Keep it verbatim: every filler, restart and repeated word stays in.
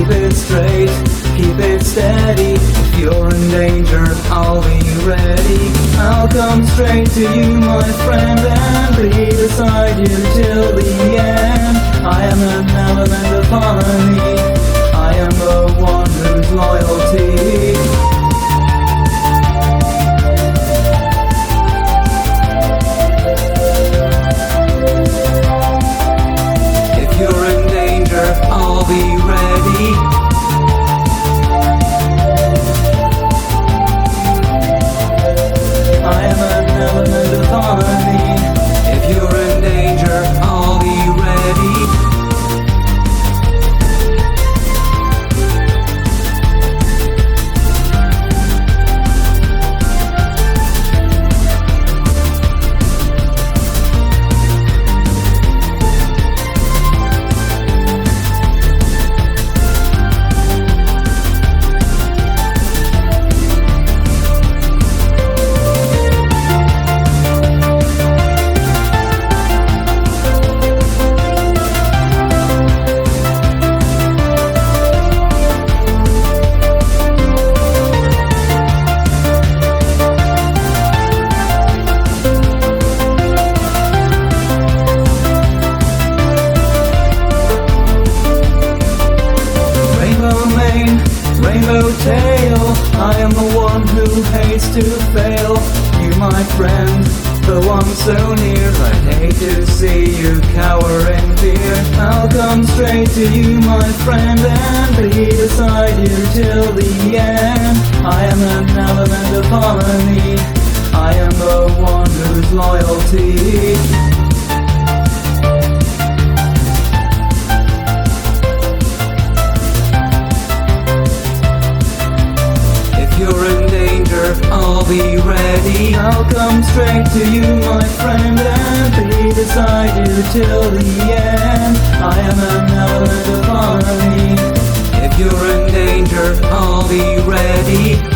keep it straight, keep it steady. If you're in danger, I'll be ready. I'll come straight to you, my friend, and be beside you till the end. I am an element of harmony, I am the one whose loyalty. If you're in danger, I'll be ready. I am an element of harmony. If you're in danger, I'll be ready. Rainbow tail, I am the one who hates to fail. You, my friend, the one so near, I'd hate to see you cower in fear. I'll come straight to you, my friend, and be beside you till the end. I am an element of harmony, I am the one whose loyalty. I'll be ready. I'll come straight to you, my friend, and be beside you till the end. I am an element of harmony. If you're in danger, I'll be ready.